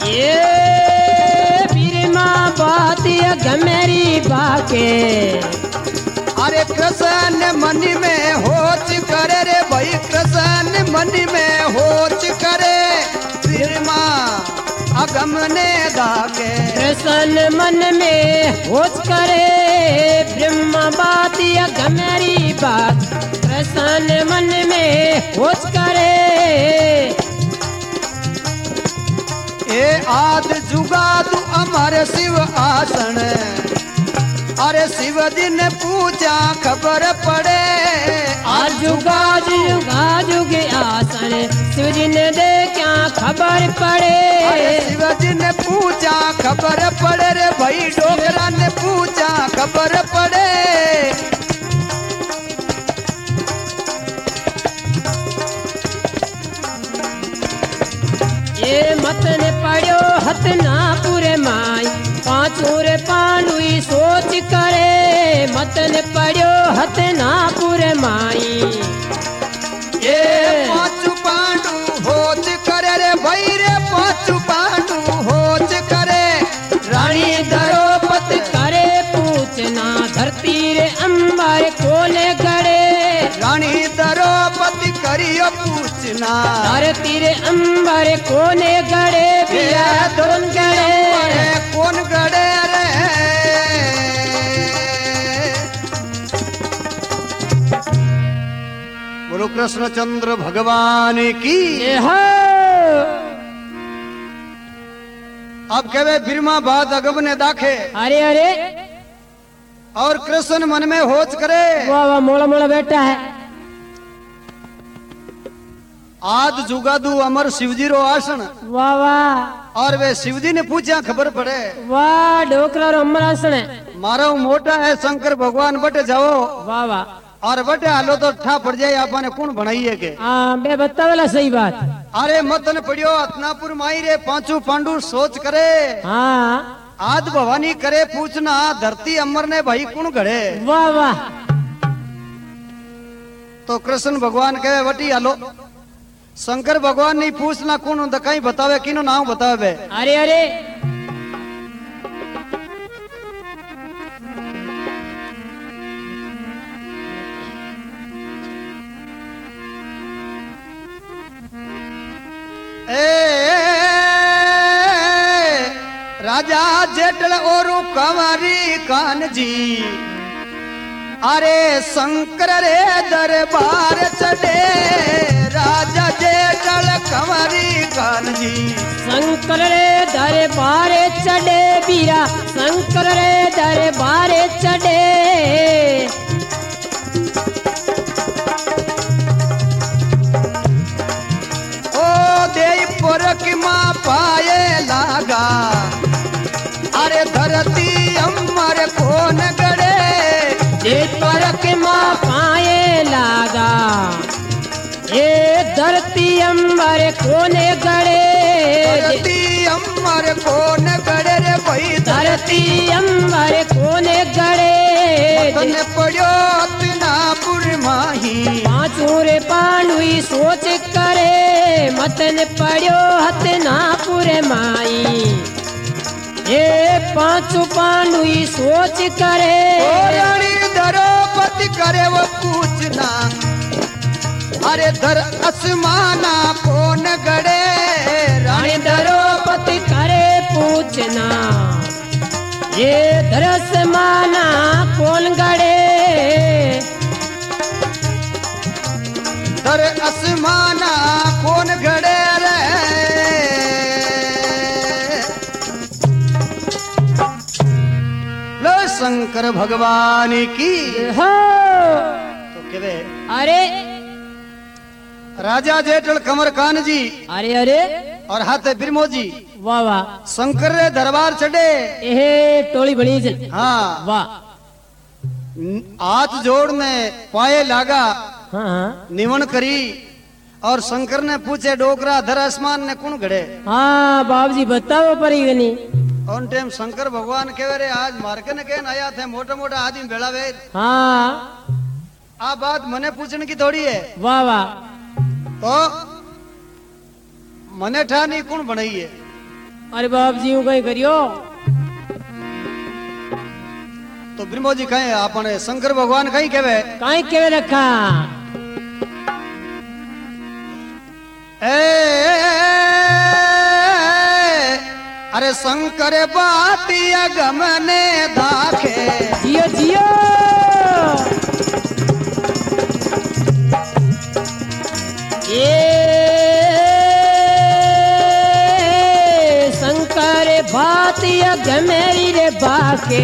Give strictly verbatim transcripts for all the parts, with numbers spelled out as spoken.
ये बीरमा बात गमेरी बाके अरे कृष्ण मन में होच करे रे भाई कृष्ण मन में होच करे बीरमा अगम ने दाके कृष्ण मन में होच करे ब्रह्म बात गमेरी बात कृष्ण मन में होच करे ए आद जुगादु अमर शिव आसन अरे शिव जी ने पूछा खबर पड़े आज जुगा जुगा जुग आसन शिव जी ने दे क्या खबर पड़े अरे शिव जी ने पूछा खबर पड़े रे भाई डोगरा ने पूछा खबर पड़े ये मतन पड़ो हथ ना पूरे माई पांचों रे पांडुई सोच करे मतन पड़ो हथ ना पूरे माई ये पांचू पांडु होच करे रे भाई रे पांचू पांडु होच करे रानी द्रौपदी करे पूछना धरती रे अंबर कोले गड़े रानी द्रौपदी करियो पूछना धरती रे अंबर कोने गड़े पिया दोन गड़े कौन गड़े रे बोलो कृष्णचंद्र भगवान की ये हो अब कहे बिरमा बाद अगम ने दाखे अरे अरे और कृष्ण मन में होच करे वाह वाह मोड़ा मोड़ा बैठा है आज जुगादू अमर शिवजी रो आसन वाह वाह और वे शिवजी ने पूछा खबर पड़े वाह डोकरा रो अमर आसन है मारो मोटा है शंकर भगवान बटे जाओ वाह वाह और बटे हालो तो ठा पड़ जाए आपने कौन बनाइए के हाँ बे बतावेला सही बात अरे मतन पड़ियो अतनापुर माई रे पांचू पांडु सोच करे हाँ आज भवानी करे पूछना धरती अमर ने भाई कौन घड़े वाह वाह तो कृष्ण भगवान कहे वटी हालो शंकर भगवान नहीं पूछना कौन दकाई बतावे किनो नाम बतावे अरे अरे ए राजा जेठल और कंवरी कान जी अरे शंकर रे दरबार चढ़े राजा जेठल कंवरी कान जी शंकर रे दरबार चढ़े बीरा शंकर रे दरबार चढ़े पुरख माँ पाए लागा अरे धरती अमर कौन गड़े ये परक माँ पाए लागा ये धरती अंबर कोने गड़े धरती अमर कौन गड़े रे भाई धरती अंबर कोने गड़े तन पड़ो अतनापुर माही पांचों रे पांडुई सोच करे मतन पड़ो हतनापुर माई ये पांचों पांडुई सोच करे रानी द्रौपदी करे वो पूछना अरे धर आसमाना कौन गड़े रानी द्रौपदी करे पूछना ये धरस माना कौन गड़े धर आसमाना कौन गड़े रे लो शंकर भगवान की हो तो केवे अरे राजा जेठल कमर कान जी अरे अरे और हाथ बिरमो जी वाह वाह शंकर रे दरबार चढ़े ए टोली बड़ी चल हाँ वाह हाथ जोड़ में पाए लागा हाँ हाँ निवन करी और शंकर ने पूछे डोकरा धर आसमान ने कौन घड़े हाँ बाबू जी बताओ परी गनी ऑन टाइम शंकर भगवान कहे रे आज मार्के ने कहन आया थे मोटा मोटा आदमी भेड़ा वे हाँ आ बात मने पूछने की थोड़ी है वाह वाह तो मने ठा नहीं कौन बनाई है अरे बाप जी हूँ कहीं करियो। तो ब्रह्मो जी कहे आपने शंकर भगवान कहीं कहवे कहीं केवे रखा। ए अरे शंकर बातिया गमने दाखे जियो जियो ये शंकर भातिया गमेरी रे बाके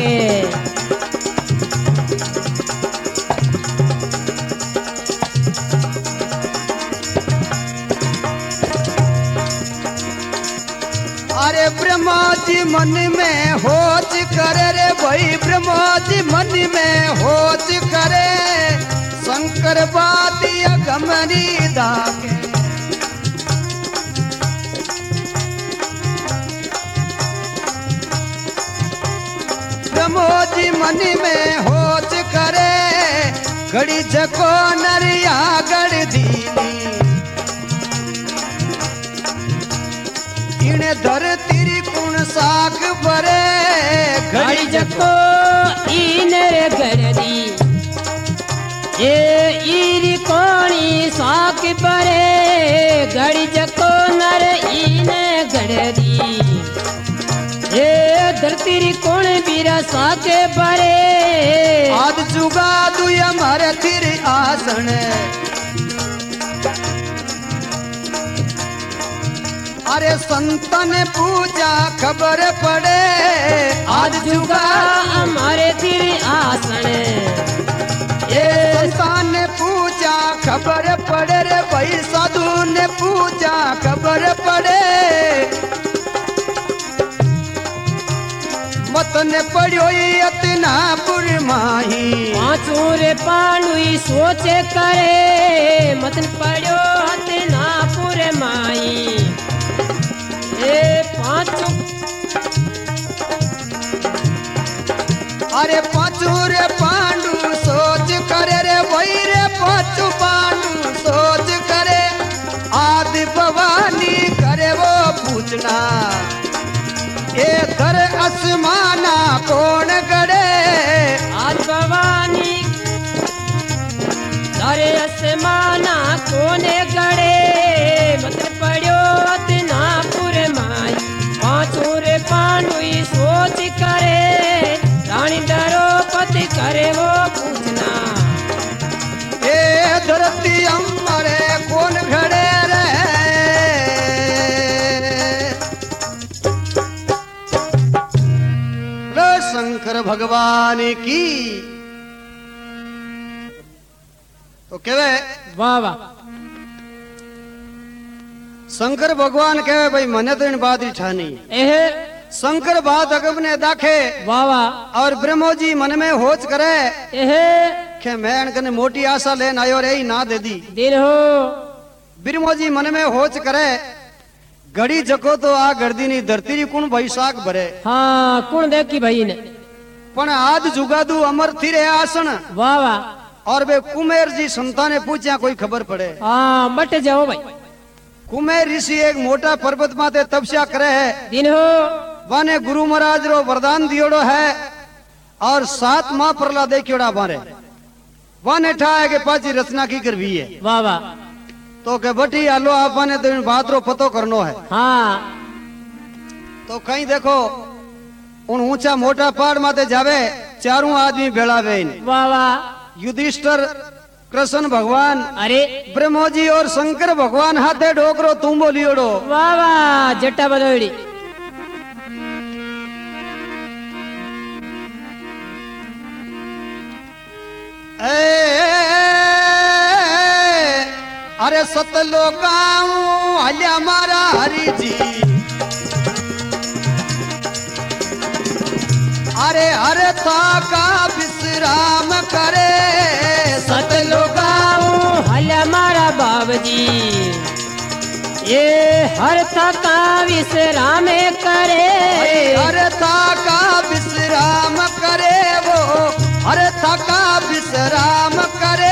अरे ब्रह्मा जी मन में होच करे रे भाई ब्रह्मा जी मन में होच करे शंकर बातिया गमनी दाके ब्रह्मा जी मन में होच करे घड़ी जको नरिया गड़ दीनी इने धरती कुण साख भरे घड़ी जको ईने गरदी ये ईरी कोणी साक परे घड़ी जको नर ईने गरदी ये धरती री कोण बीरा साके परे आद जुगा दुया मारे थिर आसन अरे संतन पूजा खबर पड़े आज जुगा हमारे तेरे आसन ये संतान पूजा खबर पड़े रे भाई साधु ने पूजा खबर पड़े मतन पड़ो इतना पुरमाही पांचों रे पांडुई सोचे करे मतन पड़ो इतना पुरमाही ए पांचों अरे पांचू रे पांडु सोच करे रे वही रे पांचू पांडु सोच करे आदि भवानी करे वो पूछना ये धर आसमाना कौन गड़े आज भवानी तारे आसमाना कोने गड़े मतलब पड़ो इतना पूरे माई पांचों रे पांडुई सोच करे रानी द्रौपदी करे वो पूछना ये धरती अमरे कौन घड़े रे लो शंकर भगवान की तो केवे वाह वाह शंकर भगवान कहे भाई मने तो इन बात ही ठानी एहे शंकर बात अगम ने दाखे वाह वाह और ब्रह्मो जी मन में होच करे एहे के मैं कने मोटी आशा लेन आयो रे ना दे दी दिन हो ब्रह्मो जी मन में होच करे घड़ी जको तो आ गर्दी नी धरती री कुण बैसाख भरे हाँ कौन देखी भाई ने पण आज जुगादू अमर थी रे आसन वाह वाह और वे कुमेर जी संता ने पूछा कोई खबर पड़े हाँ मट जाओ भाई कुमेर ऋषि एक मोटा पर्वत माते तपस्या करे है दिन हो वाने गुरु महाराज रो वरदान दियोड़ो है और सात माह परला देखियोड़ा बारे वाने ठाए के पाची रचना की करवी है वाह वाह तो के बटी आलो आपने तो इन बात रो पतो करनो है हाँ तो कहीं देखो उन ऊंचा मोटा पहाड़ माते जावे चारों आदमी बेड़ावे वाह वाह युधिष्ठिर कृष्ण भगवान अरे ब्रह्मो जी और शंकर भगवान हाथे ढोकरो तुम बोलियोड़ो वाह वाह जट्टा बदोड़ी अरे सतलोकाऊ हल्या मारा हरि जी अरे हर था का विश्राम करे सतलोकाऊ हल मारा बाबजी ये हर थका विश्राम करे हर था का विश्राम करे वो हर थका विश्राम करे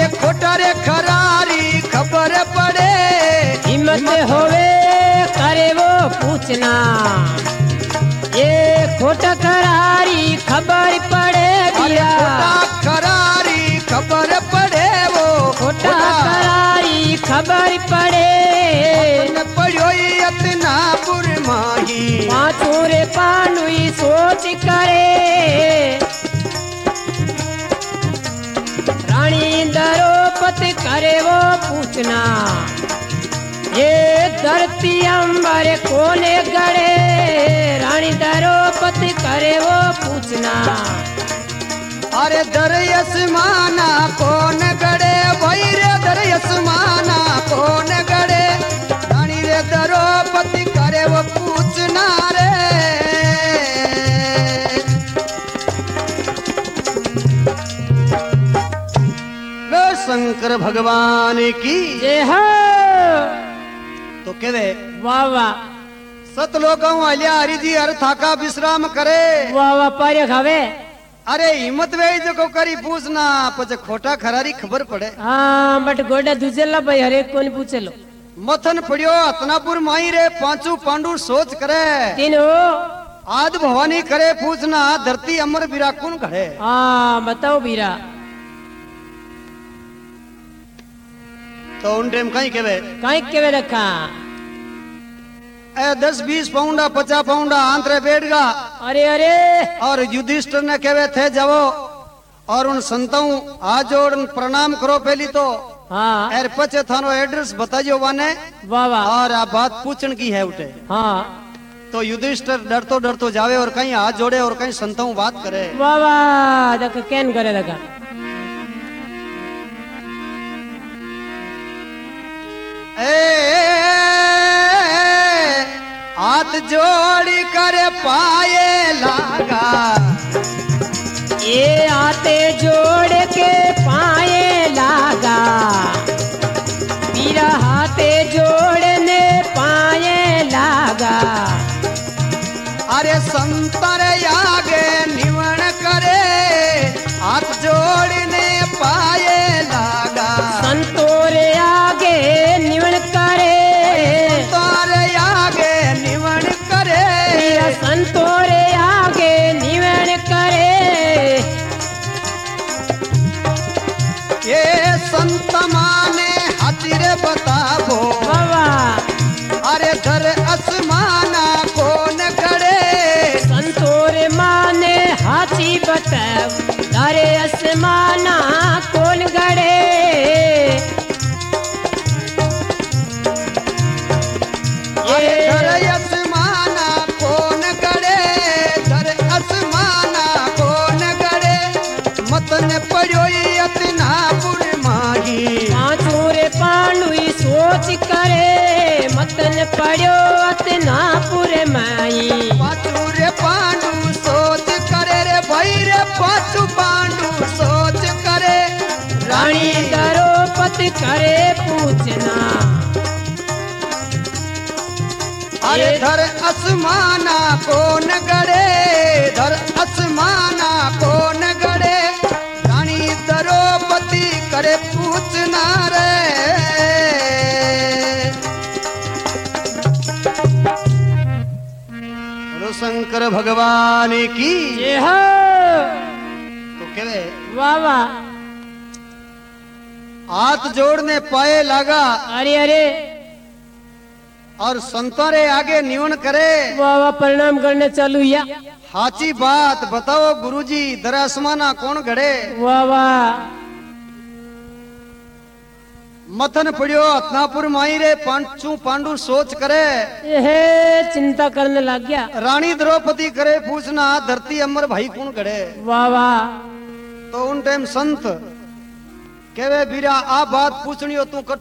खोटा रे खरारी खबर पड़े हिम्मत होवे करे वो पूछना ये खोटा करारी खबर पड़े अरे बिया खोटा खरारी खबर पड़े वो खोटा करारी खबर पड़े न पड़ो इतना पुरमाही पाँचों रे पांडुई सोच करे रानी द्रौपदी करे वो पूछना ये धरती अंबर कोने गड़े रानी द्रौपदी करे वो पूछना अरे दरयस माना कौन गड़े भाई रे दरयस माना कौन गड़े रानी रे द्रौपदी करे वो पूछना रे लो शंकर भगवान की जय हो तो कहवे वाह वाह सतलोक आलिया हरि जी हर थाका विश्राम करे वाह वाह पारे खावे अरे हिम्मत वे जो करी पूछना पछ खोटा खरारी खबर पड़े हाँ बट गोडा दूजेला भाई हरेक कोनी पूछेलो मथन पड़ियो हतनापुर माई रे पांचू पांडु सोच करे तीनो आद भवानी करे पूछना धरती अमर बीरा कौन घड़े हाँ बताओ बीरा तो उन टाइम कहीं केवे कहीं केवे रखा ए दस बीस पाउंडा पचास पाउंडा आंतरे बैठ गा अरे अरे और युधिष्ठिर ने केवे थे जाओ और उन संतों हाथ जोड़ प्रणाम करो पहली तो हाँ एर पचे थानो एड्रेस बताइयो वाने वाह वाह और आ बात पूछन की है उठे हाँ तो युधिष्ठिर डरतो डरतो जावे और कहीं हाथ जोड़े और कहीं संतों बात करे वाह वाह देखा कैन करे देखा ए हाथ जोड़ी कर पाए लागा ये आते जोड़ के पाए लागा बीरा हाथे जोड़ने पाए लागा अरे संतर आगे निवण करे हाथ जोड़ने पाए लागा संतोरे आगे निवण करे तारे आगे निवण करे बीरा संतोरे आगे निवण करे ये संत माने हाजिर बताबो बाबा अरे धर आसमाना कौन करे संतोरे माने हाथी बताओ तारे आसमाना कौन गड़े अरे धर आसमाना कौन करे धर आसमाना कौन करे मतन पड़ो इतना पुरमाही पाँचों रे पांडुई सोच करे मतन पड़ो अतना पूरे माई पाचू रे पांडु सोच करे रे भाई रे पाचू पांडु सोच करे रानी द्रौपदी करे पूछना अरे धर आसमाना कौन गड़े धर आसमाना कौन गड़े रानी द्रौपदी करे पूछना रे बोलो शंकर भगवान की जय हो तो कहे वाह वाह हाथ जोड़ने पाए लागा अरे अरे और संतोरे आगे निवण करे वाह वाह प्रणाम करने चालू या हाची बात बताओ गुरुजी दर आसमाना कौन घड़े वाह वाह मथन पड़ियो हतनापुर माई रे पांचू पांडु सोच करे ये चिंता करने लग गया रानी द्रौपदी करे पूछना धरती अमर भाई कौन घड़े वाह वाह तो उन टाइम संत केवे बीरा आ बात पूछनी हो तू